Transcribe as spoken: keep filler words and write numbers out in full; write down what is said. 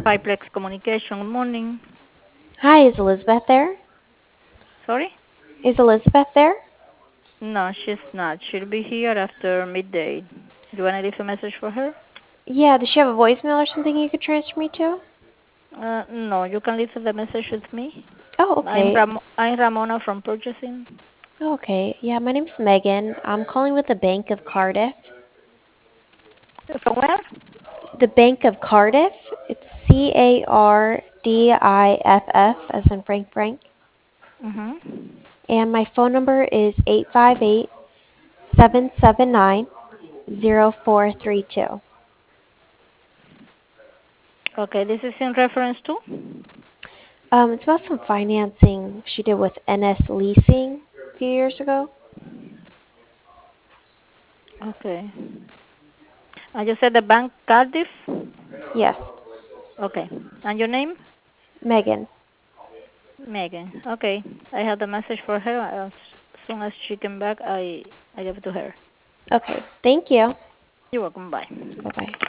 Fiplex Communication. Good morning. Hi, is Elizabeth there? Sorry? Is Elizabeth there? No, she's not. She'll be here after midday. Do you want to leave a message for her? Yeah, does she have a voicemail or something you could transfer me to? Uh, no, you can leave the message with me. Oh, I'm okay. Ram- I'm Ramona from purchasing. Oh, okay. Yeah, my name's Megan. I'm calling with the Bank of Cardiff. From where? The Bank of Cardiff? It's C A R D I F F, as in Frank Frank. Mhm. And my phone number is eight five eight, seven seven nine, zero four three two. Okay, this is in reference to. Um, it's about some financing she did with N S Leasing a few years ago. Okay. And you said the bank Cardiff. Yes, Okay. And your name? Megan. Megan. Okay. I have the message for her. As soon as she came back, I I give it to her. Okay, thank you. You're welcome. Bye. Bye bye.